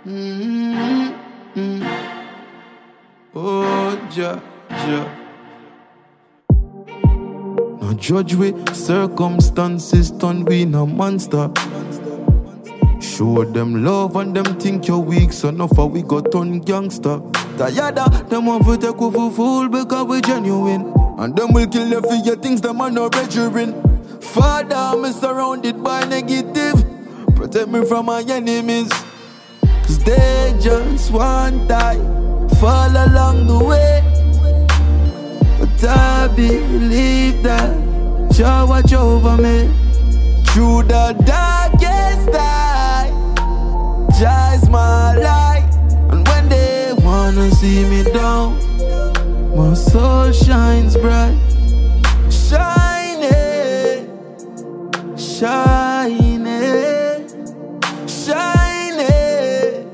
Oh, Jah. No judge we circumstances, turn we no monster. Show them love and them think you're weak, so enough for we got turn gangster. Tired of them want to take you for fool because we genuine. And them will kill you for your things, them are no brethren. Father, I'm surrounded by negative. Protect me from my enemies, cause they just want die. Fall along the way, but I believe that Jah watch over me through the darkest night. Jah is my light, and when they wanna see me down, my soul shines bright. Shining, shining, shining,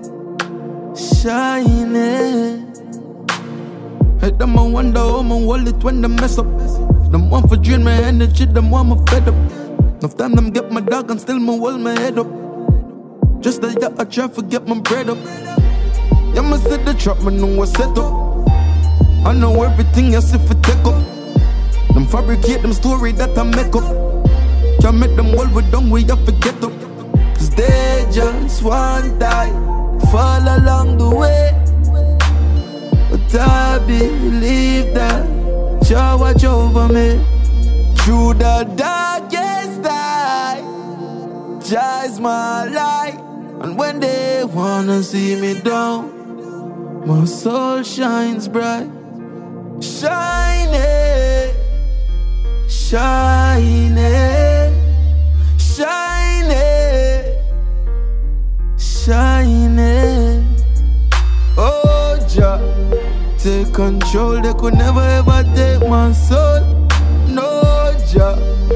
shining. Hey, them I wonder how my wallet when they mess up. Them want for drain my energy, them want me fed up. Enough time them get my dog and still me hold my head up. Just like that I try to get my bread up. Yeah, me see the trap, me know what's set up. I know everything else if it take up. Them fabricate them story that I make up. Can't make them all we done, we have to get up. Cause they just want die, fall along the way. But I believe that Jah watch over me through the darkest night. Jah is my light, and when they wanna see me down, my soul shines bright. Shining, shining, shining, shining. Oh, Jah, take control, they could never ever take my soul. No, Jah.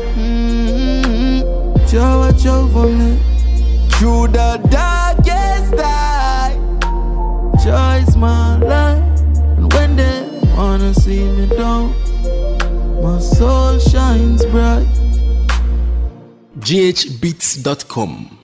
Jah watch over me through the darkest night. Jah is my light, and when they wanna see me down, my soul shines bright. ghbeats.com